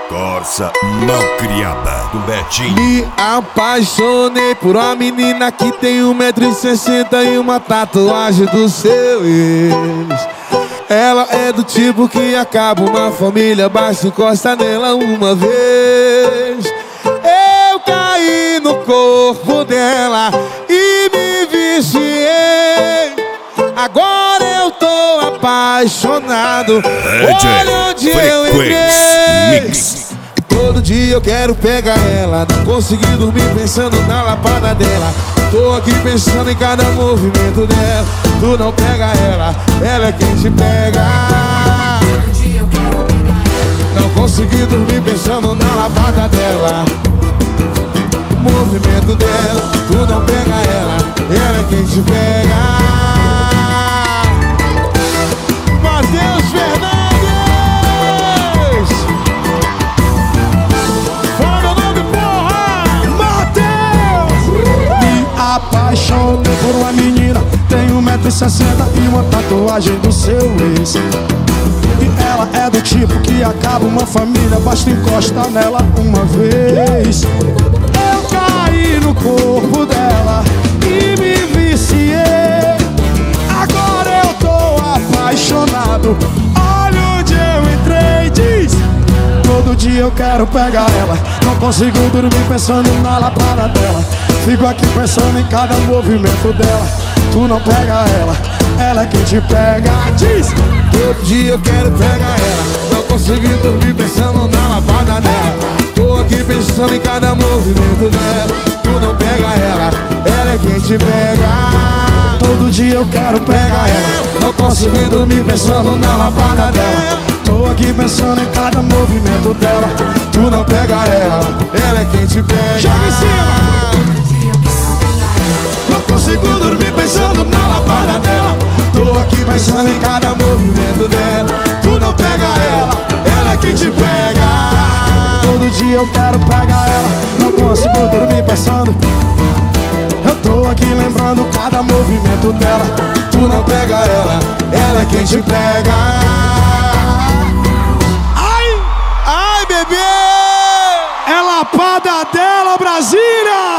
Corsa Malcriada do Betinho. Me apaixonei por uma menina que tem 1,60 m e uma tatuagem do seu ex. Ela é do tipo que acaba uma família, basta encostar nela uma vez. Eu caí no corpo dela e me viciei. Agora eu tô apaixonado. Olha onde eu entrei. Todo dia eu quero pegar ela, não consegui dormir pensando na lapada dela. Tô aqui pensando em cada movimento dela. Tu não pega ela, ela é quem te pega. Todo dia eu quero pegar ela. Não consegui dormir pensando na lapada dela. Movimento dela, tu não pega ela é quem te pega. Matheus Fernandes! Fala o nome, porra! Matheus! Me apaixonei por uma menina, tem 1,60 m e uma tatuagem do seu ex. E ela é do tipo que acaba uma família, basta encostar nela uma vez. Eu caí no corpo dela e me viciei. Agora eu tô apaixonado. Olha onde eu entrei, diz. Todo dia eu quero pegar ela, não consigo dormir pensando na lapada dela. Fico aqui pensando em cada movimento dela. Tu não pega ela é quem te pega, diz. Todo dia eu quero pegar ela, não consegui dormir pensando na lapada dela. Tô aqui pensando em cada movimento dela. Tu não pega ela é quem te pega. Todo dia eu quero pegar ela, não consegui dormir pensando na lapada dela. tô aqui pensando em cada movimento dela. Tu não pega ela é quem te pega. Joga em cima! Todo dia eu quero pegar ela. Não consigo dormir pensando na lapada dela. Tô aqui pensando em cada movimento dela. Tu não pega ela é quem te pega. Todo dia eu quero pegar ela, não consigo dormir pensando. Eu tô aqui lembrando cada movimento dela. Tu não pega ela é quem te pega. Ai, bebê! É lapada dela, Brasília!